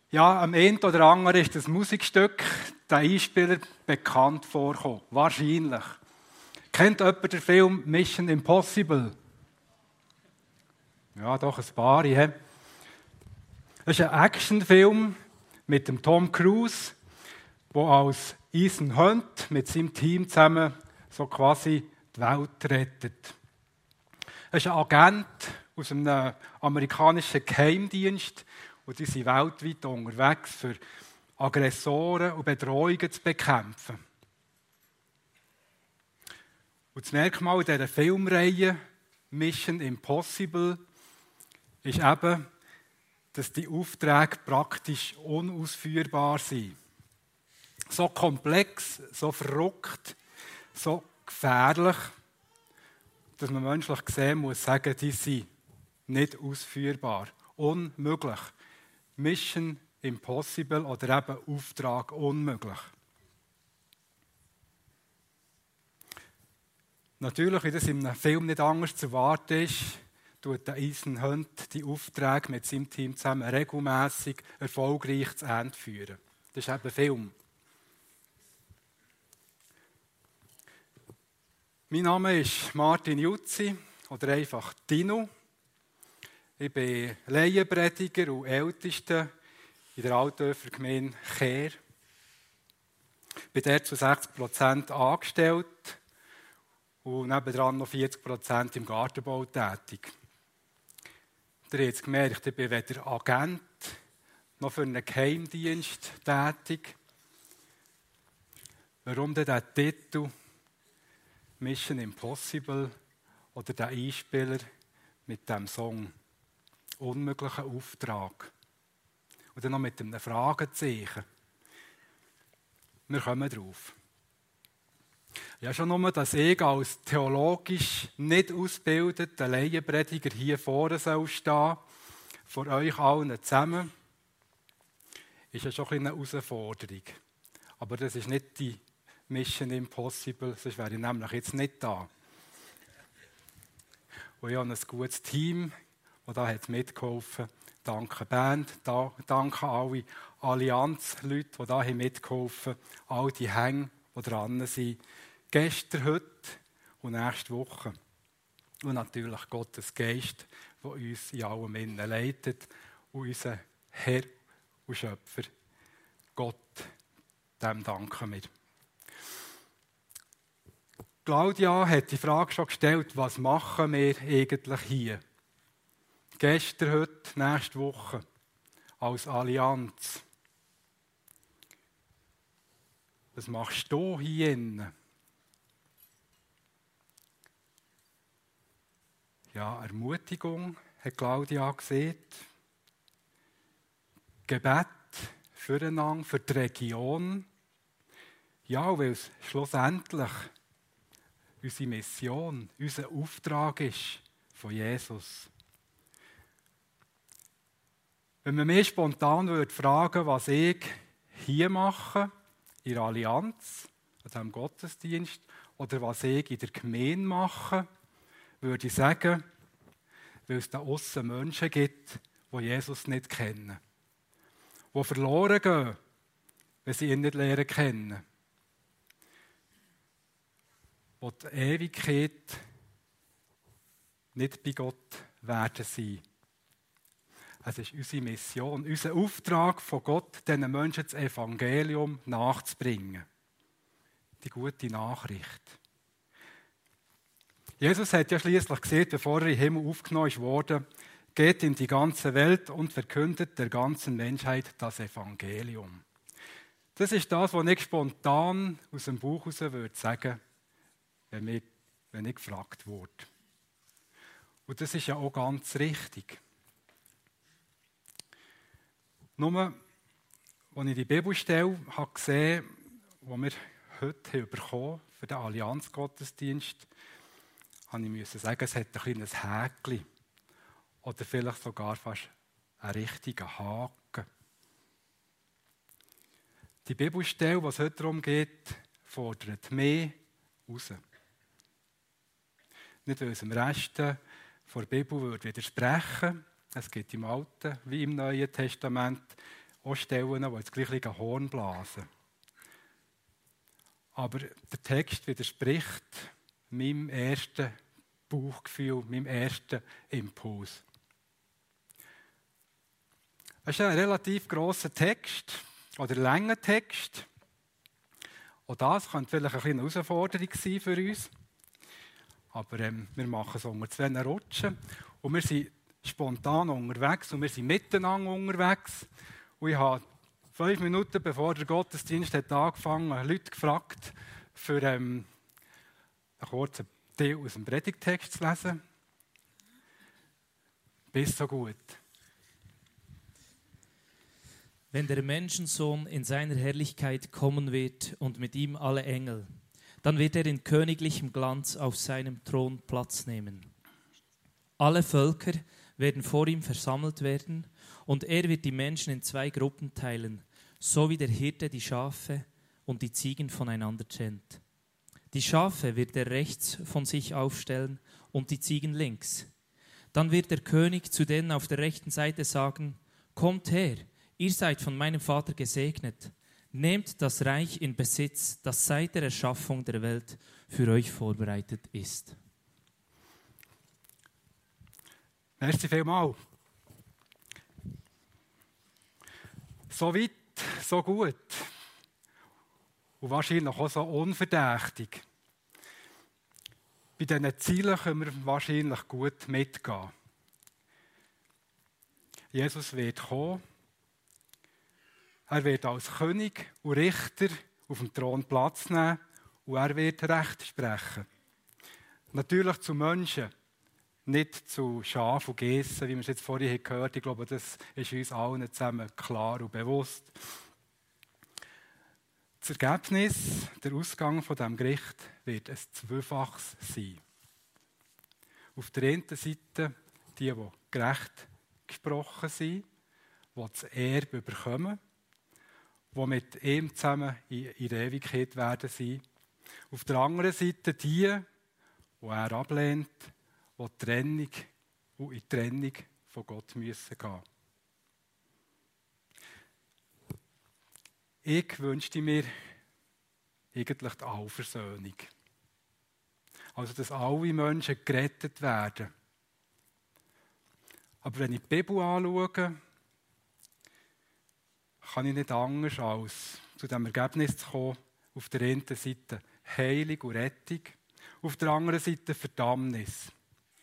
Ja, am einen oder anderen ist das Musikstück, der Einspieler, bekannt vorgekommen. Wahrscheinlich. Kennt jemand den Film Mission Impossible? Ja, doch, ein paar. Das ist ein Actionfilm mit dem Tom Cruise, der als Ethan Hunt mit seinem Team zusammen so quasi die Welt rettet. Er ist ein Agent aus einem amerikanischen Geheimdienst und die sind weltweit unterwegs, für Aggressoren und Bedrohungen zu bekämpfen. Und das Merkmal dieser Filmreihe Mission Impossible ist eben, dass die Aufträge praktisch unausführbar sind. So komplex, so verrückt, so gefährlich, dass man menschlich gesehen muss sagen, die sind nicht ausführbar. Unmöglich. Mission Impossible oder eben Auftrag unmöglich. Natürlich, wie das in einem Film nicht anders zu erwarten ist, tut der Ethan Hunt die Aufträge mit seinem Team zusammen regelmässig erfolgreich zu Ende führen. Das ist eben Film. Mein Name ist Martin Jutzi oder einfach Dino. Ich bin Laienprediger und Ältester in der Altöfer Gemeinde Kehr. Ich bin dort zu 60% angestellt und nebendran noch 40% im Gartenbau tätig. Ihr habt es gemerkt, ich bin weder Agent noch für einen Geheimdienst tätig. Warum denn der Titel Mission Impossible oder der Einspieler mit dem Song Unmöglicher Auftrag? Und dann noch mit einem Fragezeichen. Wir kommen drauf. Ja, schon nur, dass ich als theologisch nicht ausgebildeter Laienprediger hier vorne stehen soll, vor euch allen zusammen, ist ja schon ein eine Herausforderung. Aber das ist nicht die Mission Impossible, sonst wäre ich nämlich jetzt nicht da. Und ich habe ein gutes Team, das da hat mitgeholfen hat. Danke Band, danke alle Allianz-Leute, die da mitgeholfen haben, all die Hänge, die dran sind. Gestern, heute und nächste Woche. Und natürlich Gottes Geist, der uns in allem innen leitet. Und unser Herr und Schöpfer, Gott, dem danken wir. Claudia hat die Frage schon gestellt, was machen wir eigentlich hier? Gestern, heute, nächste Woche. Als Allianz. Was machst du hier innen? Ja, Ermutigung, hat Claudia gesehen. Gebet füreinander, für die Region. Ja, weil es schlussendlich unsere Mission, unser Auftrag ist von Jesus. Wenn man mich spontan fragen würde, was ich hier mache, in der Allianz, an diesem Gottesdienst, oder was ich in der Gemeinde mache, würde ich sagen, weil es da aussen Menschen gibt, die Jesus nicht kennen. Die verloren gehen, wenn sie ihn nicht lernen kennen. Die die Ewigkeit nicht bei Gott werden sein. Es ist unsere Mission, unser Auftrag von Gott, diesen Menschen das Evangelium nachzubringen. Die gute Nachricht. Jesus hat ja schließlich gesagt, bevor er in den Himmel aufgenommen wurde, geht in die ganze Welt und verkündet der ganzen Menschheit das Evangelium. Das ist das, was ich spontan aus dem Buch heraus würde sagen, wenn ich gefragt wurde. Und das ist ja auch ganz richtig. Nur, als ich die Bibelstelle habe gesehen habe, die wir heute bekommen haben für den Allianzgottesdienst, musste ich sagen, es hat ein kleines Häkchen. Oder vielleicht sogar fast einen richtigen Haken. Die Bibelstelle, was es heute darum geht, fordert mehr raus. Nicht, weil es dem Rest der Bibel widersprechen würde. Es gibt im Alten wie im Neuen Testament auch Stellen, die das gleiche Horn blasen. Aber der Text widerspricht meinem ersten Bauchgefühl, meinem ersten Impuls. Es ist ein relativ grosser Text oder langer Text. Auch das könnte vielleicht eine kleine Herausforderung sein für uns. Aber wir machen es unter 2 Rutschen. Und wir sind spontan unterwegs und wir sind miteinander unterwegs. Und ich habe 5 Minuten, bevor der Gottesdienst hat angefangen hat, Leute gefragt, für einen kurzen Teil aus dem Predigtext zu lesen. Bis so gut. Wenn der Menschensohn in seiner Herrlichkeit kommen wird und mit ihm alle Engel, dann wird er in königlichem Glanz auf seinem Thron Platz nehmen. Alle Völker werden vor ihm versammelt werden und er wird die Menschen in 2 Gruppen teilen, so wie der Hirte die Schafe und die Ziegen voneinander trennt. Die Schafe wird er rechts von sich aufstellen und die Ziegen links. Dann wird der König zu denen auf der rechten Seite sagen: Kommt her, ihr seid von meinem Vater gesegnet. Nehmt das Reich in Besitz, das seit der Erschaffung der Welt für euch vorbereitet ist. Merci vielmals. So weit, so gut. Und wahrscheinlich auch so unverdächtig. Bei diesen Zielen können wir wahrscheinlich gut mitgehen. Jesus wird kommen. Er wird als König und Richter auf dem Thron Platz nehmen und er wird Recht sprechen. Natürlich zu Menschen, nicht zu Schaf und Geissen, wie wir es jetzt vorhin gehört haben. Ich glaube, das ist uns allen zusammen klar und bewusst. Das Ergebnis, der Ausgang von diesem Gericht wird ein Zweifaches sein. Auf der einen Seite die gerecht gesprochen sind, die das Erbe bekommen, die mit ihm zusammen in der Ewigkeit werden sein. Auf der anderen Seite die er ablehnt, die in die Trennung von Gott müssen gehen. Ich wünschte mir eigentlich die Allversöhnung. Also, dass alle Menschen gerettet werden. Aber wenn ich die Bibel anschaue, kann ich nicht anders, als zu dem Ergebnis zu kommen, auf der einen Seite Heilung und Rettung, auf der anderen Seite Verdammnis.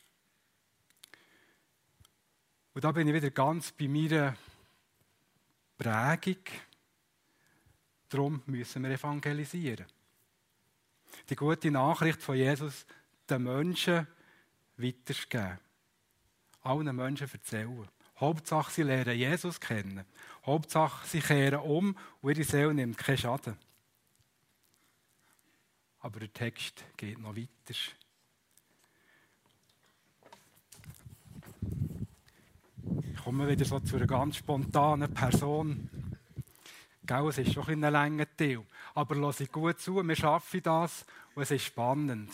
Und da bin ich wieder ganz bei meiner Prägung. Darum müssen wir evangelisieren. Die gute Nachricht von Jesus den Menschen weitergeben. Allen Menschen erzählen. Hauptsache, sie lernen Jesus kennen. Hauptsache, sie kehren um und ihre Seele nimmt keinen Schaden. Aber der Text geht noch weiter. Ich komme wieder so zu einer ganz spontanen Person. Gell, es ist schon ein langer Teil. Aber lass ich gut zu, wir schaffen das und es ist spannend.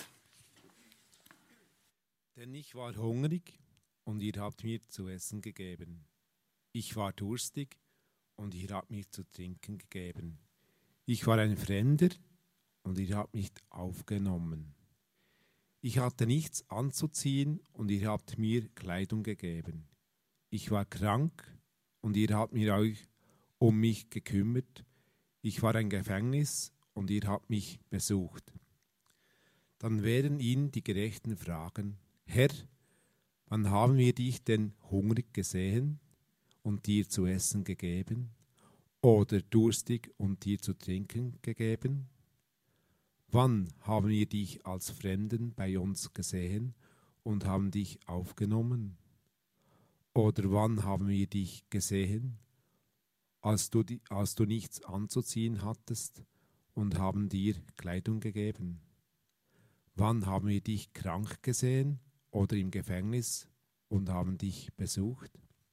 Denn ich war hungrig und ihr habt mir zu essen gegeben. Ich war durstig und ihr habt mir zu trinken gegeben. Ich war ein Fremder und ihr habt mich aufgenommen. Ich hatte nichts anzuziehen und ihr habt mir Kleidung gegeben. Ich war krank und ihr habt euch um mich gekümmert. Ich war ein Gefängnis und ihr habt mich besucht. Dann werden ihn die Gerechten fragen: Herr, wann haben wir dich denn hungrig gesehen und dir zu essen gegeben? Oder durstig und dir zu trinken gegeben? Wann haben wir dich als Fremden bei uns gesehen und haben dich aufgenommen? Oder wann haben wir dich gesehen, als du nichts anzuziehen hattest und haben dir Kleidung gegeben? Wann haben wir dich krank gesehen oder im Gefängnis und haben dich besucht?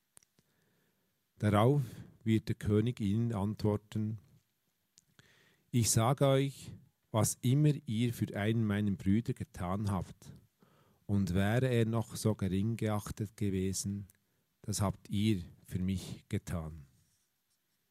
Darauf wird der König ihnen antworten: Ich sage euch, was immer ihr für einen meiner Brüder getan habt, und wäre er noch so gering geachtet gewesen, das habt ihr für mich getan.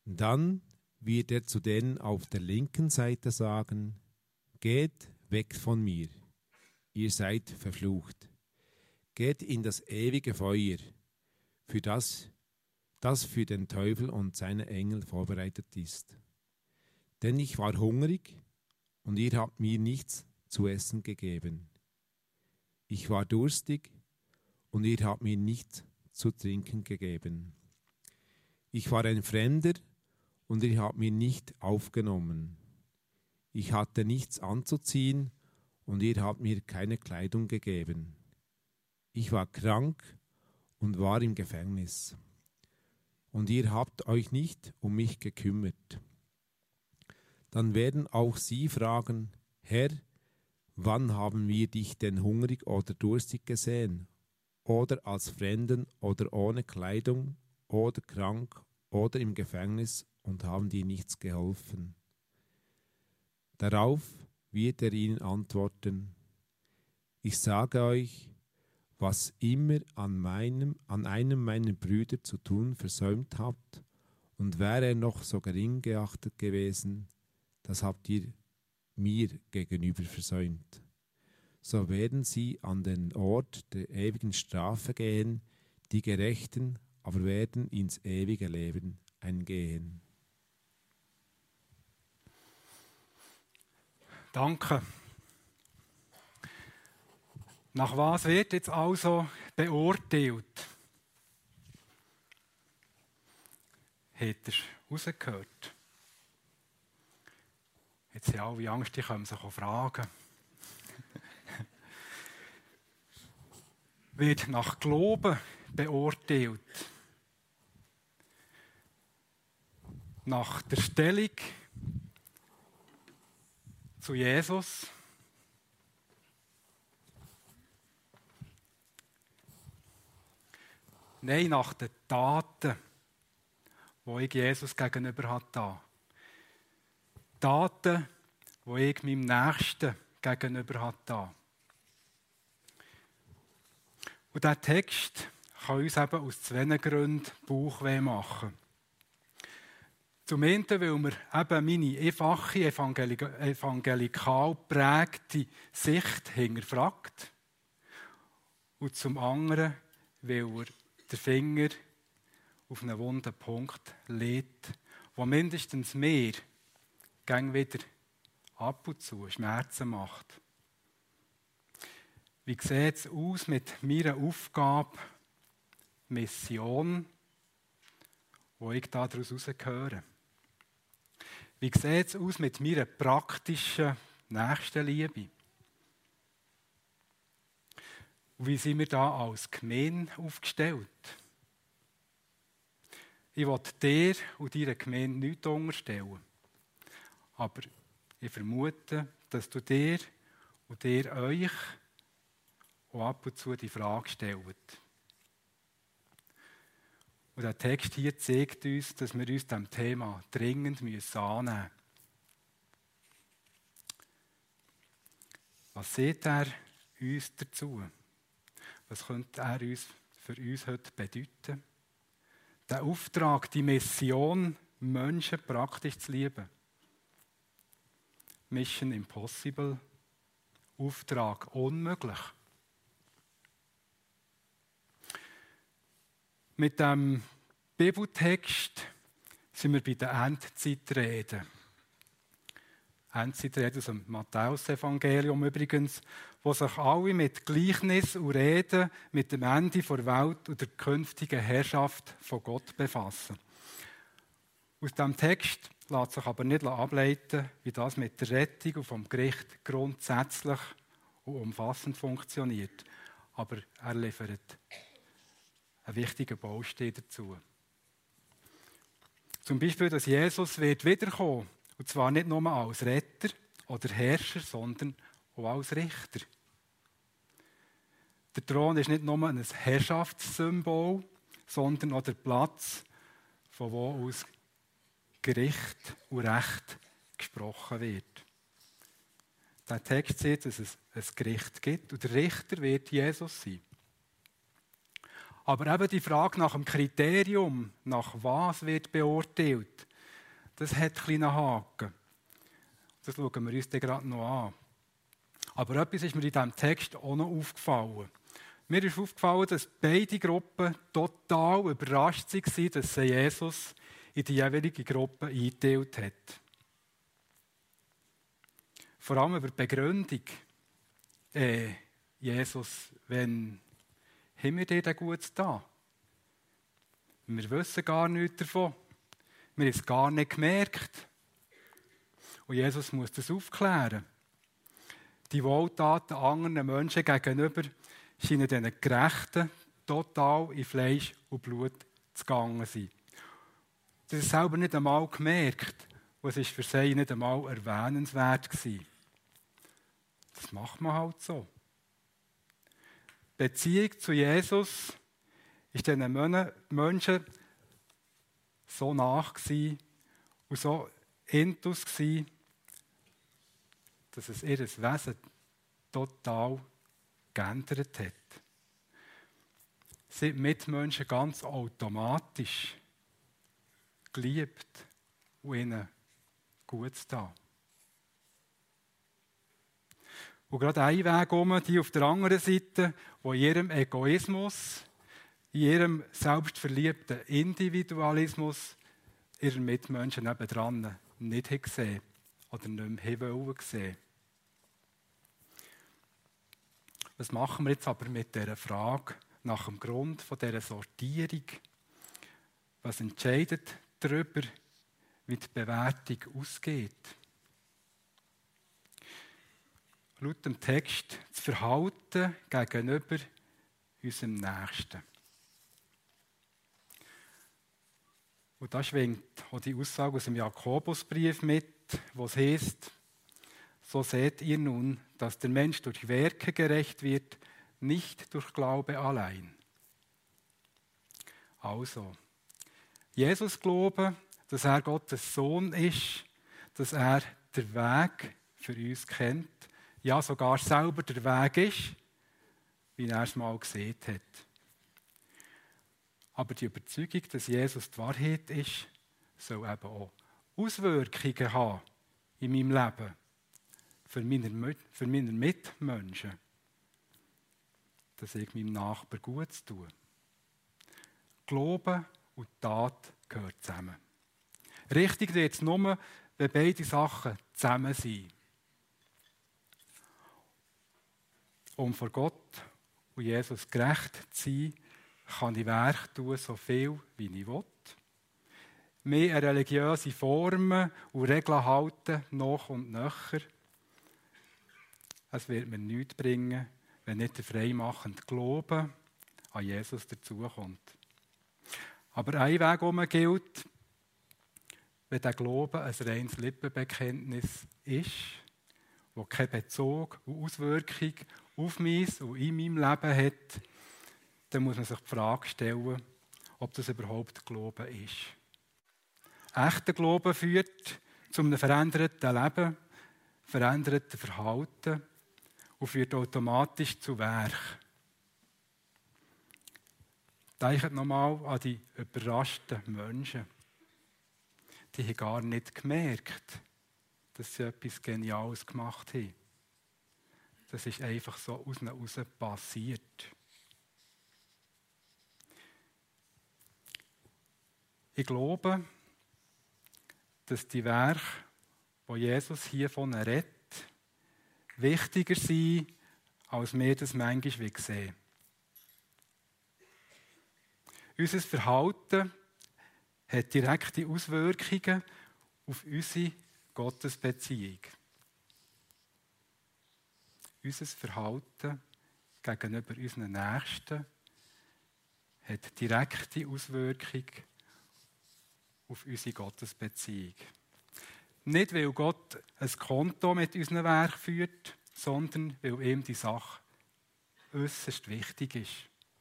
Dann wird er zu denen auf der linken Seite sagen, geht weg von mir, ihr seid verflucht. Geht in das ewige Feuer, für das für den Teufel und seine Engel vorbereitet ist. Denn ich war hungrig, und ihr habt mir nichts zu essen gegeben. Ich war durstig, und ihr habt mir nichts zu trinken gegeben. Ich war ein Fremder, und ihr habt mir nicht aufgenommen. Ich hatte nichts anzuziehen, und ihr habt mir keine Kleidung gegeben. Ich war krank und war im Gefängnis, und ihr habt euch nicht um mich gekümmert. Dann werden auch sie fragen, Herr, wann haben wir dich denn hungrig oder durstig gesehen, oder als Fremden oder ohne Kleidung oder krank oder im Gefängnis und haben dir nichts geholfen? Darauf wird er ihnen antworten, ich sage euch, was immer an einem meiner Brüder zu tun versäumt habt, und wäre er noch so gering geachtet gewesen, das habt ihr mir gegenüber versäumt. So werden sie an den Ort der ewigen Strafe gehen, die Gerechten aber werden ins ewige Leben eingehen. Danke. Nach was wird jetzt also beurteilt? Hat er rausgehört? Jetzt haben alle Angst, die können sich auch fragen. Wird nach Glauben beurteilt? Nach der Stellung zu Jesus? Nein, nach den Taten, die ich Jesus gegenüber hatte. Taten, die ich meinem Nächsten gegenüber hatte. Und dieser Text kann uns eben aus zwei Gründen Bauchweh machen. Zum einen, weil mir eben meine einfache, evangelikal geprägte Sicht hinterfragt. Und zum anderen, weil er den Finger auf einen wunden Punkt legt, wo mindestens mir gäng wieder ab und zu Schmerzen macht. Wie sieht es aus mit meiner Aufgabe, Mission, wo ich daraus herausgehöre? Wie sieht es aus mit meiner praktischen Nächstenliebe? Und wie sind wir da als Gemeinde aufgestellt? Ich will dir und deiner Gemeinde nichts unterstellen. Aber ich vermute, dass du dir und ihr euch auch ab und zu die Frage stellt. Und der Text hier zeigt uns, dass wir uns diesem Thema dringend annehmen müssen. Was sieht er uns dazu? Was könnte er für uns heute bedeuten? Der Auftrag, die Mission, Menschen praktisch zu lieben. Mission impossible, Auftrag unmöglich. Mit dem Bibeltext sind wir bei den Endzeitreden. Endzeitreden aus dem Matthäus-Evangelium übrigens, wo sich alle mit Gleichnis und Reden mit dem Ende der Welt und der künftigen Herrschaft von Gott befassen. Aus diesem Text lässt sich aber nicht ableiten, wie das mit der Rettung und vom Gericht grundsätzlich und umfassend funktioniert. Aber er liefert einen wichtigen Baustein dazu. Zum Beispiel, dass Jesus wird wiederkommen, und zwar nicht nur als Retter oder Herrscher, sondern auch als Richter. Der Thron ist nicht nur ein Herrschaftssymbol, sondern auch der Platz, von wo aus Gericht und Recht gesprochen wird. Der Text sieht, dass es ein Gericht gibt und der Richter wird Jesus sein. Aber eben die Frage nach dem Kriterium, nach was wird beurteilt, das hat einen kleinen Haken. Das schauen wir uns dann gerade noch an. Aber etwas ist mir in diesem Text auch noch aufgefallen. Mir ist aufgefallen, dass beide Gruppen total überrascht waren, dass sie Jesus in die jeweilige Gruppe eingeteilt hat. Vor allem über die Begründung. Jesus, wenn haben wir dir denn Gutes da? Wir wissen gar nichts davon. Wir haben es gar nicht gemerkt. Und Jesus muss das aufklären. Die Wohltaten anderen Menschen gegenüber scheinen diesen Gerechten total in Fleisch und Blut zu gegangen sein. Das ist selber nicht einmal gemerkt. Und es war für sie nicht einmal erwähnenswert gewesen. Das macht man halt so. Die Beziehung zu Jesus war diesen Menschen so nach und so intus, dass es ihr Wesen total geändert hat. Sie sind Mitmenschen ganz automatisch geliebt und ihnen Gutes da. Und gerade ein Weg die auf der anderen Seite, die in ihrem Egoismus, in ihrem selbstverliebten Individualismus ihre Mitmenschen nebendran nicht gesehen oder nicht mehr wollen sehen. Was machen wir jetzt aber mit dieser Frage nach dem Grund von dieser Sortierung? Was entscheidet darüber, wie die Bewertung ausgeht? Laut dem Text das Verhalten gegenüber unserem Nächsten. Und da schwingt auch die Aussage aus dem Jakobusbrief mit, wo es heisst: So seht ihr nun, dass der Mensch durch Werke gerecht wird, nicht durch Glaube allein. Also, Jesus glauben, dass er Gottes Sohn ist, dass er den Weg für uns kennt, ja sogar selber der Weg ist, wie er es mal gesehen hat. Aber die Überzeugung, dass Jesus die Wahrheit ist, soll eben auch Auswirkungen haben in meinem Leben, für meine Mitmenschen, dass ich meinem Nachbarn Gutes tue. Glauben und Tat gehören zusammen. Richtig wird es nur, wenn beide Sachen zusammen sind. Um vor Gott und Jesus gerecht zu sein, kann ich Werk tun, so viel wie ich will. Mehr an religiöse Formen und Regeln halten, noch und nöcher. Es wird mir nichts bringen, wenn nicht der freimachende Glaube an Jesus dazukommt. Aber ein Weg gilt, wenn der Glaube ein reines Lippenbekenntnis ist, wo keinen Bezug und Auswirkung auf mich und in meinem Leben hat, dann muss man sich die Frage stellen, ob das überhaupt Glaube ist. Echter Glaube führt zu einem veränderten Leben, veränderten Verhalten und führt automatisch zu Werk. Denkt nochmal an die überraschten Menschen. Die haben gar nicht gemerkt, dass sie etwas Geniales gemacht haben. Das ist einfach so aus ihnen heraus passiert. Ich glaube, dass die Werke, die Jesus hier von redet, wichtiger sind, als wir das manchmal sehen. Unser Verhalten hat direkte Auswirkungen auf unsere Gottesbeziehung. Unser Verhalten gegenüber unseren Nächsten hat direkte Auswirkungen auf unsere Gottesbeziehung. Nicht, weil Gott ein Konto mit unserem Werk führt, sondern weil ihm die Sache äußerst wichtig ist.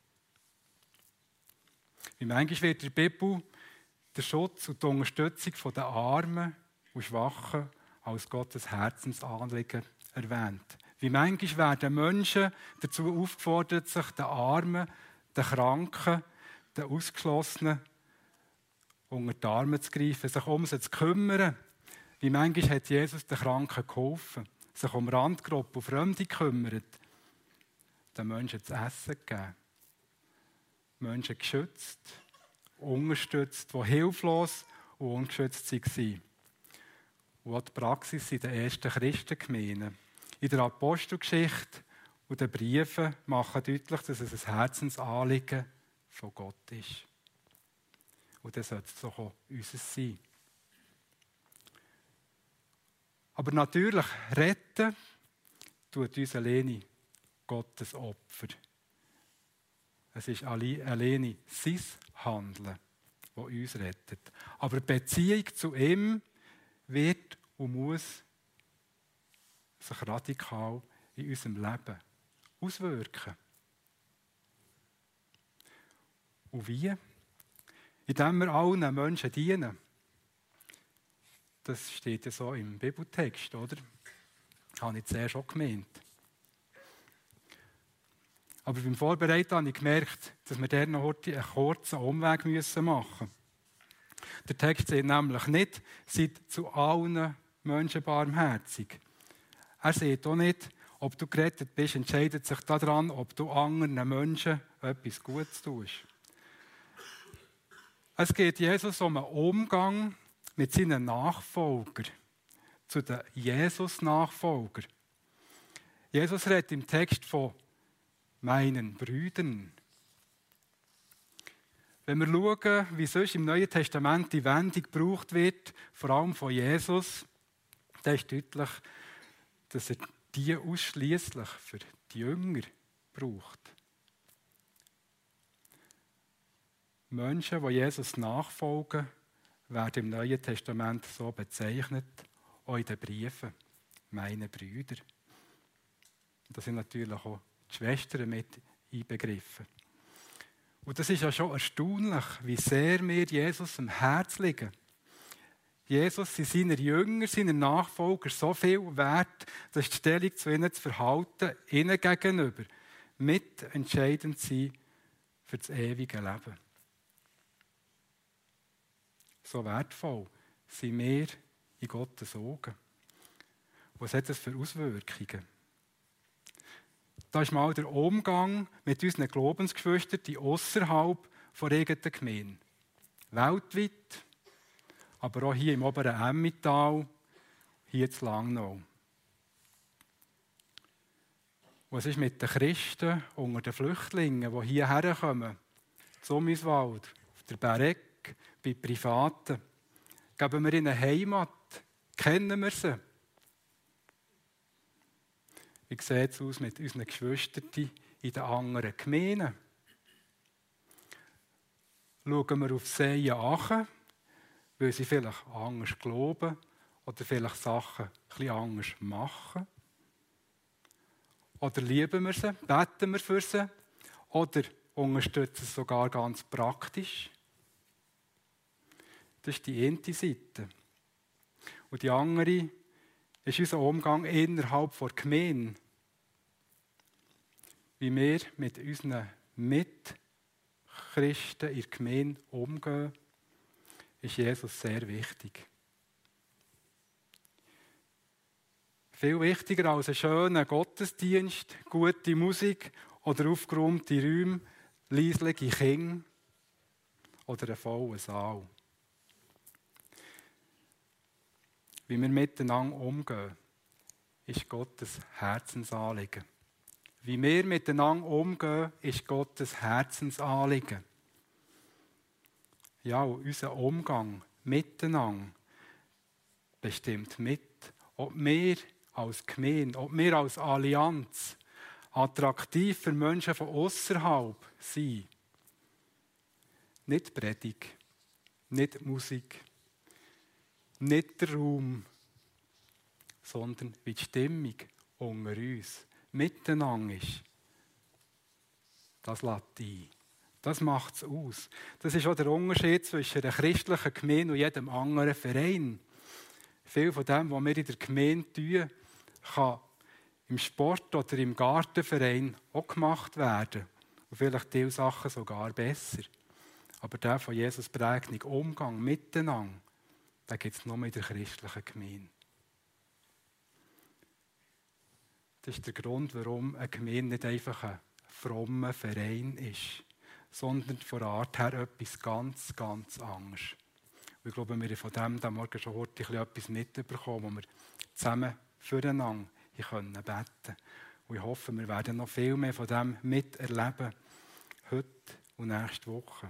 Wie manchmal wird in der Bibel der Schutz und die Unterstützung der Armen und Schwachen als Gottes Herzensanliegen erwähnt. Wie manchmal werden Menschen dazu aufgefordert, sich den Armen, den Kranken, den Ausgeschlossenen unter die Arme zu greifen, sich um sie zu kümmern. Wie manchmal hat Jesus den Kranken geholfen, sich um Randgruppen und Fremde gekümmert, den Menschen zu essen gegeben, Menschen geschützt, unterstützt, die hilflos und ungeschützt waren. Und auch die Praxis in den ersten Christengemeinden. In der Apostelgeschichte und den Briefen machen deutlich, dass es ein Herzensanliegen von Gott ist. Und das sollte es doch auch unseres sein. Aber natürlich retten tut uns alleine Gottes Opfer. Es ist alleine sein Handeln, das uns rettet. Aber die Beziehung zu ihm wird und muss sich radikal in unserem Leben auswirken. Und wie? Indem wir allen Menschen dienen. Das steht ja so im Bibeltext, oder? Das habe ich zuerst schon gemeint. Aber beim Vorbereiten habe ich gemerkt, dass wir dann noch einen kurzen Umweg machen müssen. Der Text sagt nämlich nicht, seid zu allen Menschen barmherzig. Er sagt auch nicht, ob du gerettet bist, entscheidet sich daran, ob du anderen Menschen etwas Gutes tust. Es geht Jesus um einen Umgang mit seinen Nachfolgern, zu den Jesus-Nachfolgern. Jesus redet im Text von meinen Brüdern. Wenn wir schauen, wie sonst im Neuen Testament die Wendung gebraucht wird, vor allem von Jesus, dann ist deutlich, dass er die ausschliesslich für die Jünger braucht. Menschen, die Jesus nachfolgen, werden im Neuen Testament so bezeichnet, auch in den Briefen, meine Brüder. Da sind natürlich auch die Schwestern mit einbegriffen. Und das ist ja schon erstaunlich, wie sehr mir Jesus am Herzen liegt. Jesus sind seine Jünger, seine Nachfolger so viel wert, dass die Stellung zu ihnen, das Verhalten ihnen gegenüber mitentscheidend sein für das ewige Leben. So wertvoll sind wir in Gottes Augen. Was hat das für Auswirkungen? Da ist mal der Umgang mit unseren Glaubensgeschwistern außerhalb der eigenen Gemeinde. Weltweit, aber auch hier im oberen Emmental, hier zu Langnau. Was ist mit den Christen unter den Flüchtlingen, die hierher kommen? Zummiswald, auf der Berg, bei Privaten. Geben wir ihnen Heimat? Kennen wir sie? Wie sieht es aus mit unseren Geschwistern in den anderen Gemeinden? Schauen wir auf sie an, weil sie vielleicht anders glauben oder vielleicht Sachen ein bisschen anders machen? Oder lieben wir sie, beten wir für sie oder unterstützen sie sogar ganz praktisch? Das ist die eine Seite. Und die andere ist unser Umgang innerhalb der Gemeinde. Wie wir mit unseren Mitchristen in der Gemeinde umgehen, ist Jesus sehr wichtig. Viel wichtiger als einen schönen Gottesdienst, gute Musik oder aufgeräumte Räume, leisliche Kinder oder einen vollen Saal. Wie wir miteinander umgehen, ist Gottes Herzensanliegen. Wie wir miteinander umgehen, ist Gottes Herzensanliegen. Ja, unser Umgang miteinander bestimmt mit, ob wir als Gemeinde, ob wir als Allianz attraktiv für Menschen von außerhalb sind. Nicht Predigt, nicht Musik, nicht der Raum, sondern wie die Stimmung unter uns miteinander ist. Das lädt ein. Das macht es aus. Das ist auch der Unterschied zwischen einer christlichen Gemeinde und jedem anderen Verein. Viel von dem, was wir in der Gemeinde tun, kann im Sport oder im Gartenverein auch gemacht werden. Und vielleicht diese Sachen sogar besser. Aber der von Jesus prägende Umgang miteinander, den gibt es nur in der christlichen Gemeinde. Das ist der Grund, warum eine Gemeinde nicht einfach ein frommer Verein ist, sondern von der Art her etwas ganz, ganz anderes. Und ich glaube, wir haben von dem heute Morgen schon etwas mitbekommen, wo wir zusammen füreinander beten können. Und ich hoffe, wir werden noch viel mehr von dem miterleben, heute und nächste Woche.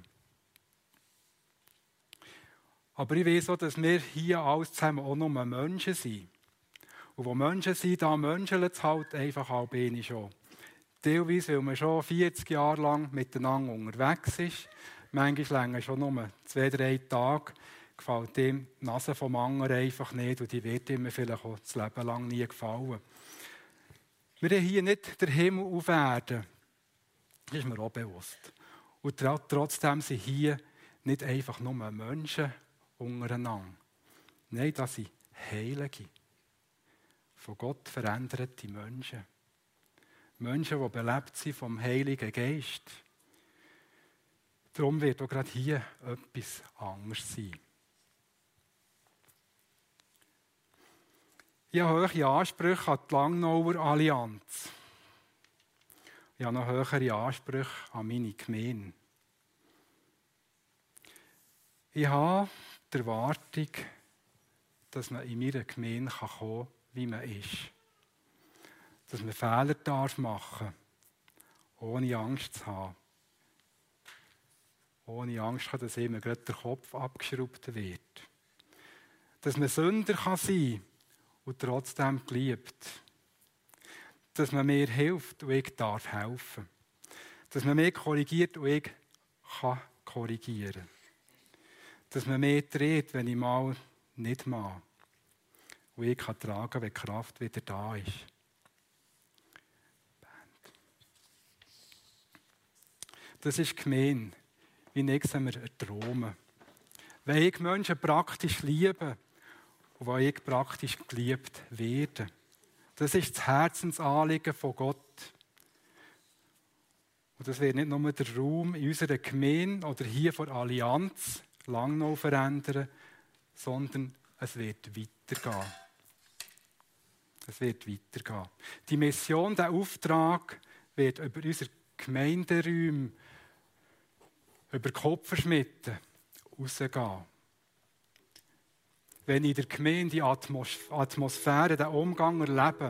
Aber ich weiß auch, dass wir hier alles zusammen auch nur Menschen sind. Und wo Menschen sind, da menscheln es halt einfach halb schon. Teilweise, weil man schon 40 Jahre lang miteinander unterwegs ist. Manchmal länger schon nur 2-3 Tage. Gefällt ihm die Nase vom anderen einfach nicht und die wird ihm vielleicht auch das Leben lang nie gefallen. Wir haben hier nicht den Himmel auf Erden. Das ist mir auch bewusst. Und trotzdem sind hier nicht einfach nur Menschen untereinander. Nein, das sind Heilige. Von Gott veränderte Menschen. Menschen, die belebt sind vom Heiligen Geist. Darum wird auch gerade hier etwas anderes sein. Ich habe hohe Ansprüche an die Langnauer Allianz. Ich habe noch höhere Ansprüche an meine Gemeinde. Ich habe die Erwartung, dass man in meiner Gemeinde kommen kann, wie man ist. Dass man Fehler machen darf, ohne Angst zu haben. Ohne Angst, dass immer gerade der Kopf abgeschraubt wird. Dass man Sünder sein kann und trotzdem geliebt. Dass man mir hilft und ich darf helfen. Dass man mich korrigiert und ich kann korrigieren. Dass man mich dreht, wenn ich mal nicht mag. Und ich kann tragen, wenn die Kraft wieder da ist. Das ist gemein, wie nichts wir erträumen. Wenn ich Menschen praktisch liebe und wenn ich praktisch geliebt werde. Das ist das Herzensanliegen von Gott. Und das wird nicht nur der Raum in unserer Gemeinde oder hier vor Allianz Langnau verändern, sondern es wird weitergehen. Es wird weitergehen. Die Mission, der Auftrag wird über unsere Gemeinderäume, über Kupferschmitten rausgehen. Wenn ich in der Gemeinde die Atmosphäre, den Umgang erlebe,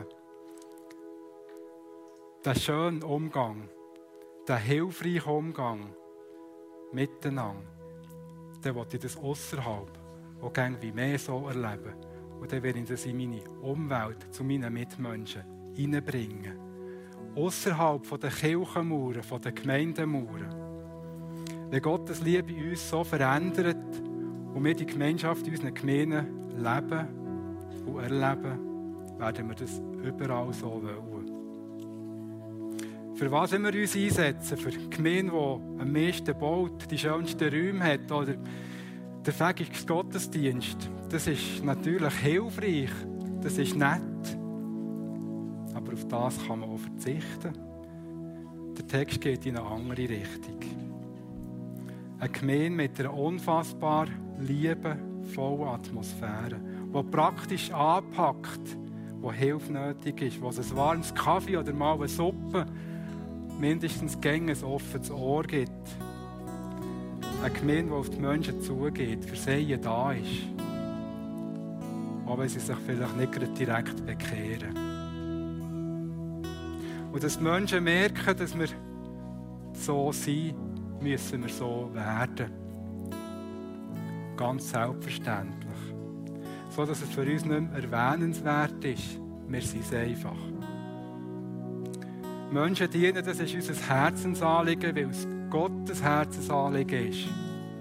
den schönen Umgang, den hilfreichen Umgang miteinander, dann will ich das ausserhalb auch gerne wie mehr so erleben. Und dann werde ich das in meine Umwelt, zu meinen Mitmenschen hineinbringen. Ausserhalb der Kirchenmauern, der Gemeindemauern. Wenn Gottes Liebe uns so verändert und wir die Gemeinschaft in unseren Gemeinden leben und erleben, werden wir das überall so wollen. Für was wir uns einsetzen? Für die Gemeinde, die am meisten baut, die schönsten Räume hat, oder der fähigste Gottesdienst. Das ist natürlich hilfreich, das ist nett. Aber auf das kann man auch verzichten. Der Text geht in eine andere Richtung. Eine Gemeinde mit einer unfassbar liebevollen Atmosphäre, die praktisch anpackt, wo Hilfe nötig ist, wo es ein warmes Kaffee oder mal eine Suppe mindestens gängig ein offenes Ohr gibt. Eine Gemeinde, die auf die Menschen zugeht, für sie da ist. Auch wenn sie sich vielleicht nicht direkt bekehren. Und dass die Menschen merken, dass wir so sind, müssen wir so werden. Ganz selbstverständlich. So, dass es für uns nicht mehr erwähnenswert ist. Wir sind es einfach. Menschen dienen, das ist unser Herzensanliegen, weil es Gottes Herzensanliegen ist.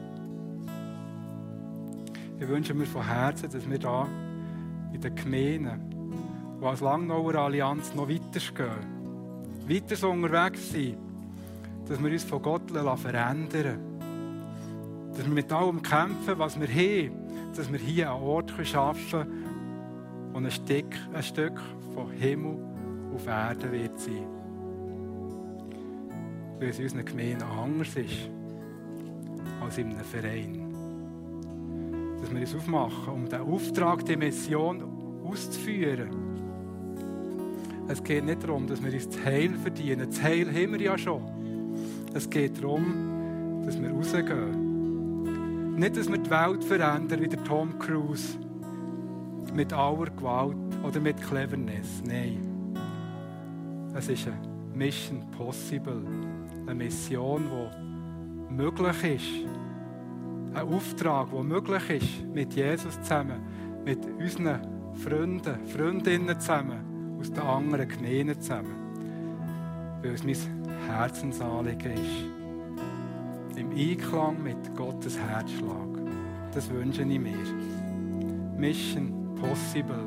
Ich wünsche mir von Herzen, dass wir da in den Gemeinden, die als Langnauer Allianz noch weiter gehen, weiter so unterwegs sind, dass wir uns von Gott verändern lassen. Dass wir mit allem kämpfen, was wir haben, dass wir hier einen Ort schaffen können, wo ein Stück von Himmel auf Erde wird sein. Weil es in unseren Gemeinden anders ist als in einem Verein. Dass wir uns aufmachen, um den Auftrag, die Mission auszuführen. Es geht nicht darum, dass wir uns das Heil verdienen. Das Heil haben wir ja schon. Es geht darum, dass wir rausgehen. Nicht, dass wir die Welt verändern, wie der Tom Cruise. Mit aller Gewalt oder mit Cleverness. Nein. Es ist eine Mission Possible. Eine Mission, die möglich ist. Ein Auftrag, der möglich ist, mit Jesus zusammen, mit unseren Freunden, Freundinnen zusammen, aus den anderen Gemeinden zusammen. Weil es mein Herzensanliegen ist. Im Einklang mit Gottes Herzschlag. Das wünsche ich mir. Mission Possible.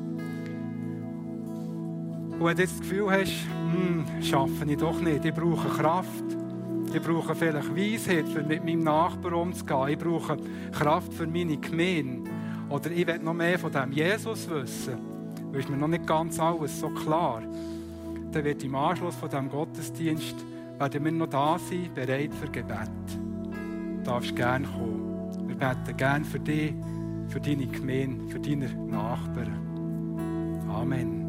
Und wenn du jetzt das Gefühl hast, schaffe ich doch nicht, ich brauche Kraft. Ich brauche vielleicht Weisheit, um mit meinem Nachbarn umzugehen. Ich brauche Kraft für meine Gemeinde. Oder ich will noch mehr von diesem Jesus wissen. Weil ist mir noch nicht ganz alles so klar. Dann wird im Anschluss von diesem Gottesdienst werden wir noch da sein, bereit für Gebet. Du darfst gerne kommen. Wir beten gerne für dich, für deine Gemeinde, für deine Nachbarn. Amen.